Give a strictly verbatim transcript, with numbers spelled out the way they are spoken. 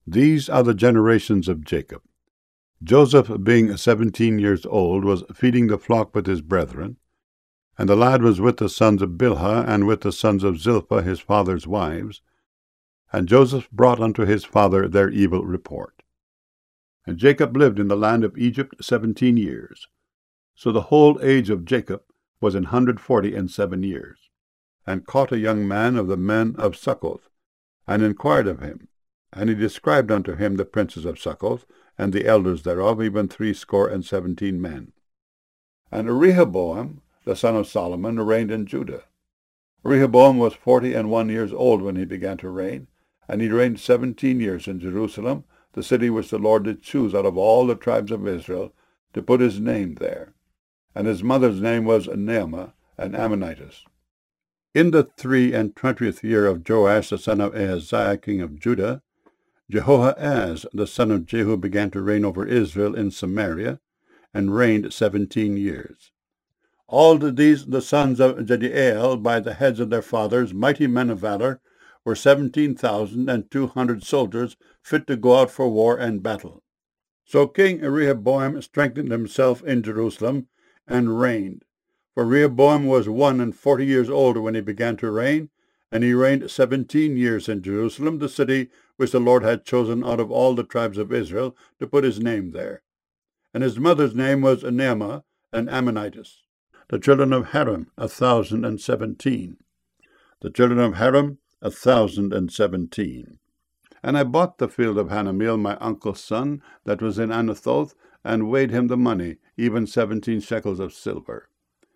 These are the generations of Jacob. Joseph, being seventeen years old, was feeding the flock with his brethren, and the lad was with the sons of Bilhah, and with the sons of Zilpah his father's wives. And Joseph brought unto his father their evil report. And Jacob lived in the land of Egypt seventeen years. So the whole age of Jacob was an hundred forty and seven years. And caught a young man of the men of Succoth, and inquired of him. And he described unto him the princes of Succoth, and the elders thereof, even threescore and seventeen men. And Rehoboam, the son of Solomon, reigned in Judah. Rehoboam was forty and one years old when he began to reign, and he reigned seventeen years in Jerusalem, the city which the Lord did choose out of all the tribes of Israel, to put his name there. And his mother's name was Naamah, an Ammonitess. In the three and twentieth year of Joash the son of Ahaziah king of Judah, Jehoahaz the son of Jehu began to reign over Israel in Samaria, and reigned seventeen years. All these the sons of Jediael, by the heads of their fathers, mighty men of valor, were seventeen thousand and two hundred soldiers, fit to go out for war and battle. So King Rehoboam strengthened himself in Jerusalem, and reigned. For Rehoboam was one and forty years old when he began to reign, and he reigned seventeen years in Jerusalem, the city which the Lord had chosen out of all the tribes of Israel, to put his name there. And his mother's name was Naamah, an Ammonitess. The children of Haram, a thousand and seventeen. The children of Haram, a thousand and seventeen. And I bought the field of Hanameel, my uncle's son, that was in Anathoth, and weighed him the money, even seventeen shekels of silver.